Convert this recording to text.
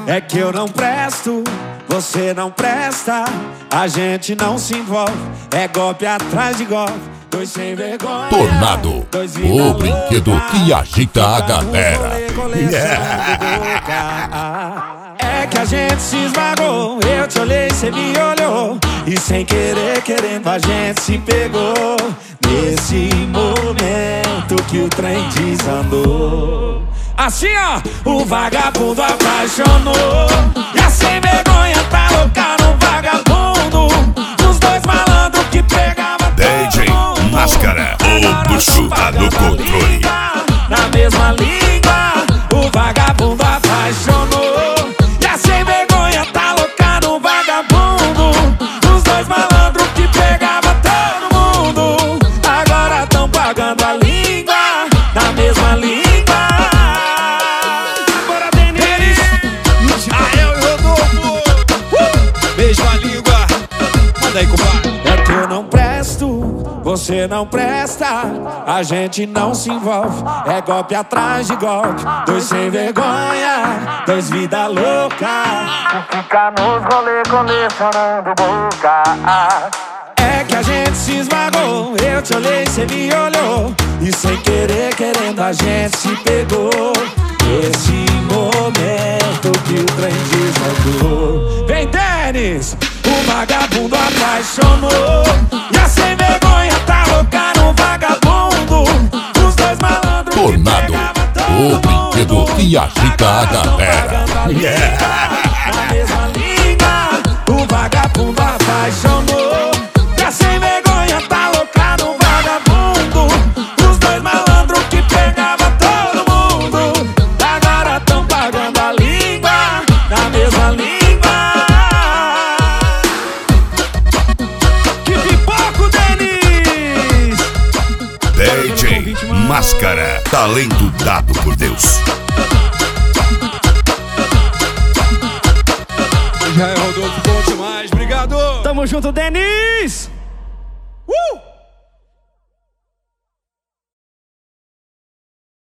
É que eu não presto, você não presta, a gente não se envolve, é golpe atrás de golpe, dois sem vergonha. Tornado, o brinquedo que agita a galera. É que a gente se esmagou, eu te olhei, cê me olhou, e sem querer, querendo, a gente se pegou. Nesse momento que o trem desandou. Assim ó, o vagabundo apaixonou, e a sem vergonha tá louca no vagabundo. Os dois malandros que pegavam DJ Máscara, o bruxo tá no controle. Na mesma língua, o vagabundo apaixonou, e a sem vergonha tá louca no vagabundo. Os dois malandros que pegavam todo mundo, agora tão pagando a língua, na mesma língua. É que eu não presto, você não presta, a gente não se envolve, é golpe atrás de golpe, dois sem vergonha, dois vida louca, fica nos rolê colecionando boca. É que a gente se esmagou, eu te olhei, cê me olhou, e sem querer, querendo, a gente se pegou. Esse momento que o trem desandou. Vem, Denis! O vagabundo apaixonou, e a sem vergonha tá louca no vagabundo. Os dois malandros. Tornado, o brinquedo que agita a galera. Na mesma língua, o vagabundo apaixonou, e a sem vergonha tá louca no vagabundo. Os dois malandros que pegavam todo mundo, agora tão pagando a língua, na mesma língua. DJ Máscara, talento dado por Deus. Já é Rodolfo, bom demais, obrigado. Tamo junto, Denis.